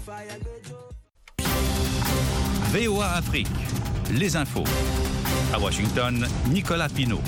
VOA Afrique, les infos. À Washington, Nicolas Pinault.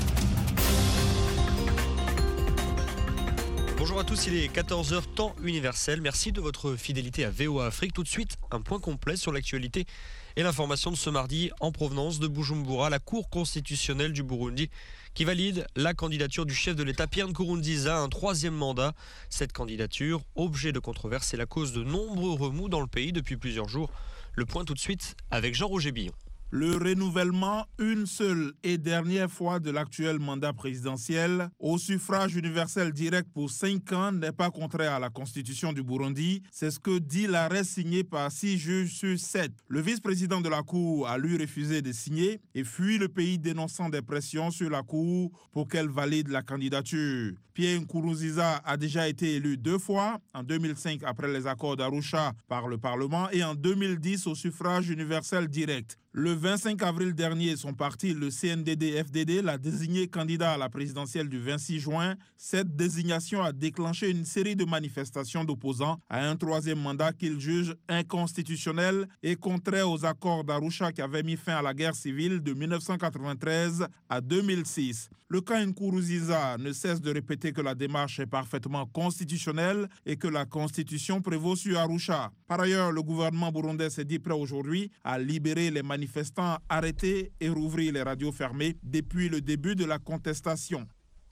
Bonjour à tous, il est 14h temps universel. Merci de votre fidélité à VOA Afrique. Tout de suite, un point complet sur l'actualité et l'information de ce mardi en provenance de Bujumbura, la Cour constitutionnelle du Burundi qui valide la candidature du chef de l'État Pierre Nkurunziza à un troisième mandat. Cette candidature, objet de controverse, est la cause de nombreux remous dans le pays depuis plusieurs jours. Le point tout de suite avec Jean-Roger Billon. Le renouvellement une seule et dernière fois de l'actuel mandat présidentiel au suffrage universel direct pour 5 ans n'est pas contraire à la Constitution du Burundi. C'est ce que dit l'arrêt signé par 6 juges sur 7. Le vice-président de la Cour a lui refusé de signer et fuit le pays dénonçant des pressions sur la Cour pour qu'elle valide la candidature. Pierre Nkurunziza a déjà été élu 2 fois, en 2005 après les accords d'Arusha par le Parlement et en 2010 au suffrage universel direct. Le 25 avril dernier, son parti, le CNDD-FDD, l'a désigné candidat à la présidentielle du 26 juin. Cette désignation a déclenché une série de manifestations d'opposants à un troisième mandat qu'il juge inconstitutionnel et contraire aux accords d'Arusha qui avaient mis fin à la guerre civile de 1993 à 2006. Le cas Nkurunziza ne cesse de répéter que la démarche est parfaitement constitutionnelle et que la Constitution prévaut sur Arusha. Par ailleurs, le gouvernement burundais s'est dit prêt aujourd'hui à libérer les manifestants arrêtés et rouvrir les radios fermées depuis le début de la contestation.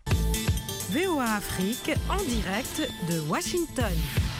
VOA Afrique en direct de Washington.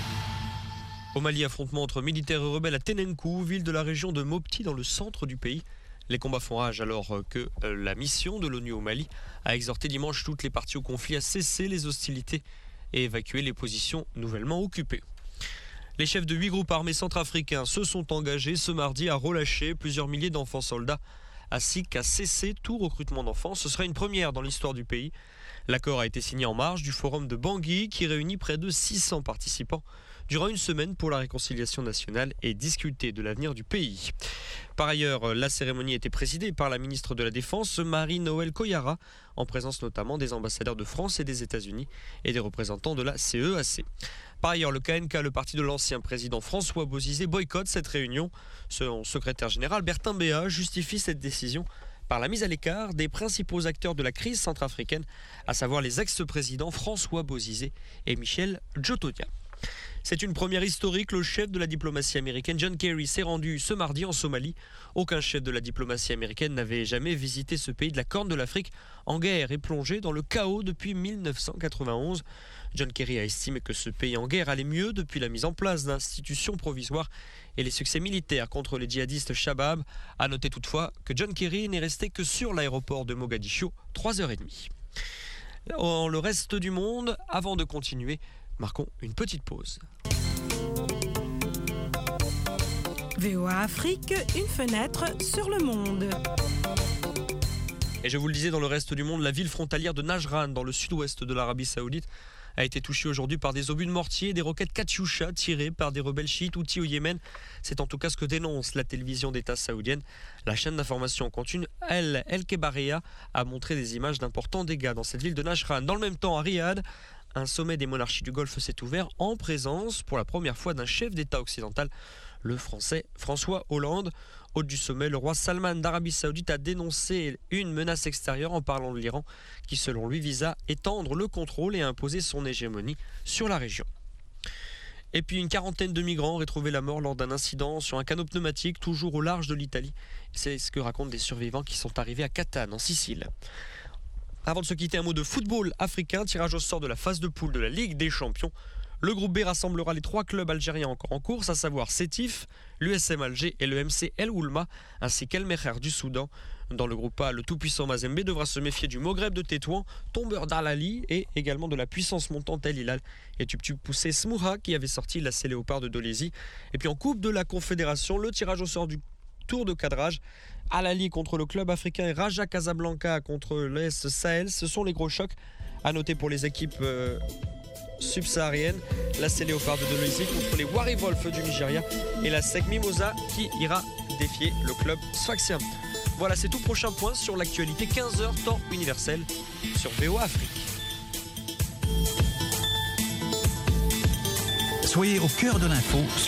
Au Mali, affrontement entre militaires et rebelles à Tenenkou, ville de la région de Mopti dans le centre du pays. Les combats font rage alors que la mission de l'ONU au Mali a exhorté dimanche toutes les parties au conflit à cesser les hostilités et évacuer les positions nouvellement occupées. Les chefs de 8 groupes armés centrafricains se sont engagés ce mardi à relâcher plusieurs milliers d'enfants soldats ainsi qu'à cesser tout recrutement d'enfants. Ce sera une première dans l'histoire du pays. L'accord a été signé en marge du forum de Bangui qui réunit près de 600 participants durant une semaine pour la réconciliation nationale et discuter de l'avenir du pays. Par ailleurs, la cérémonie a été présidée par la ministre de la Défense, Marie-Noëlle Koyara, en présence notamment des ambassadeurs de France et des États-Unis et des représentants de la CEAC. Par ailleurs, le KNK, le parti de l'ancien président François Bozizé, boycotte cette réunion. Son secrétaire général, Bertin Béa, justifie cette décision par la mise à l'écart des principaux acteurs de la crise centrafricaine, à savoir les ex-présidents François Bozizé et Michel Djotodia. C'est une première historique. Le chef de la diplomatie américaine, John Kerry, s'est rendu ce mardi en Somalie. Aucun chef de la diplomatie américaine n'avait jamais visité ce pays de la Corne de l'Afrique, en guerre et plongé dans le chaos depuis 1991. John Kerry a estimé que ce pays en guerre allait mieux depuis la mise en place d'institutions provisoires et les succès militaires contre les djihadistes Shabab. A noter toutefois que John Kerry n'est resté que sur l'aéroport de Mogadiscio 3h30. Dans le reste du monde, avant de continuer, marquons une petite pause. VOA Afrique, une fenêtre sur le monde. Et je vous le disais, dans le reste du monde, la ville frontalière de Najran, dans le sud-ouest de l'Arabie Saoudite, a été touchée aujourd'hui par des obus de mortier et des roquettes Katyusha tirées par des rebelles chiites houthis au Yémen. C'est en tout cas ce que dénonce la télévision d'État saoudienne. La chaîne d'information continue El Kebaria a montré des images d'importants dégâts dans cette ville de Najran. Dans le même temps, à Riyad, un sommet des monarchies du Golfe s'est ouvert en présence pour la première fois d'un chef d'État occidental, le Français François Hollande. Hôte du sommet, le roi Salman d'Arabie Saoudite a dénoncé une menace extérieure en parlant de l'Iran qui, selon lui, vise à étendre le contrôle et à imposer son hégémonie sur la région. Et puis une quarantaine de migrants ont retrouvé la mort lors d'un incident sur un canot pneumatique toujours au large de l'Italie. C'est ce que racontent des survivants qui sont arrivés à Catane, en Sicile. Avant de se quitter, un mot de football africain, tirage au sort de la phase de poule de la Ligue des Champions. Le groupe B rassemblera les 3 clubs algériens encore en course, à savoir Sétif, l'USM Alger et le MC El Oulma, ainsi qu'El Meher du Soudan. Dans le groupe A, le tout-puissant Mazembe devra se méfier du Maghreb de Tétouan, tombeur d'Al-Ali, et également de la puissance montante El Hilal et Tub poussé Smouha qui avait sorti la Léopard de Dolezi. Et puis en Coupe de la Confédération, le tirage au sort du tour de cadrage. Al-Ali contre le club africain et Raja Casablanca contre l'ES Sahel, ce sont les gros chocs. À noter pour les équipes subsahariennes, la Léopard de Dolezi contre les Wari Wolf du Nigeria et la SEC Mimosa qui ira défier le club sfaxien. Voilà, c'est tout. Prochain point sur l'actualité, 15h temps universel sur VOA Afrique. Soyez au cœur de l'info